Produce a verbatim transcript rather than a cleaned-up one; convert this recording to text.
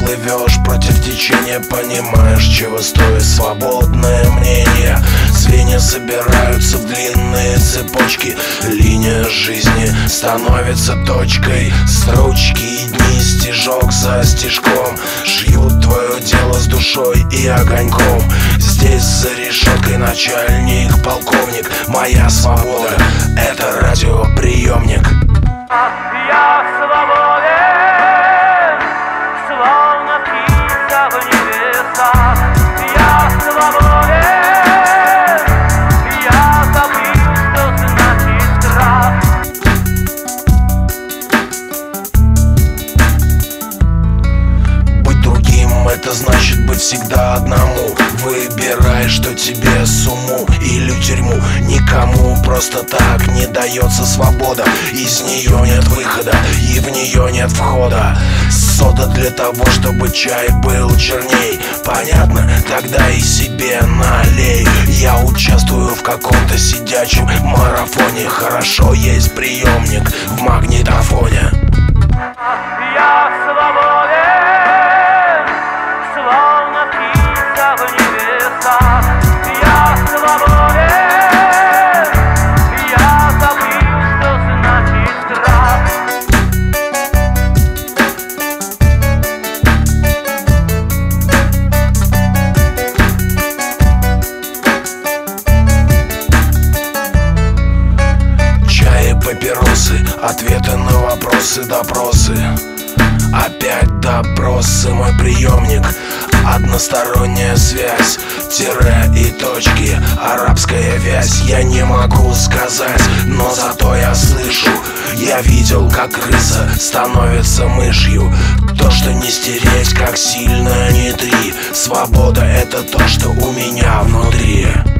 плывешь против течения, понимаешь, чего стоит свободное мнение. Звенья собираются в длинные цепочки, линия жизни становится точкой. Строчки и дни, стежок за стежком, шьют твое дело с душой и огоньком. Здесь за решеткой начальник, полковник. Моя свобода — это радиоприемник. Я свободен, словно птица в небесах. Я свободен, я забыл, что значит страх. Быть другим — это значит быть всегда одному. Выбирай, что тебе с уму или тюрьму. Никому просто так не дается свобода. Из нее нет выхода и в нее нет входа. Сода для того, чтобы чай был черней. Понятно? Тогда и себе налей. Я участвую в каком-то сидячем марафоне. Хорошо, есть приемник в магнитофоне. Я свободен, словно птица в небесах. Я свободен, я забыл, что значит страх. Чай и папиросы, ответы на вопросы, допросы. Опять допросы, мой приемник. Односторонняя связь, тире и точки, арабская вязь. Я не могу сказать, но зато я слышу. Я видел, как крыса становится мышью. То, что не стереть, как сильно не три. Свобода — это то, что у меня внутри.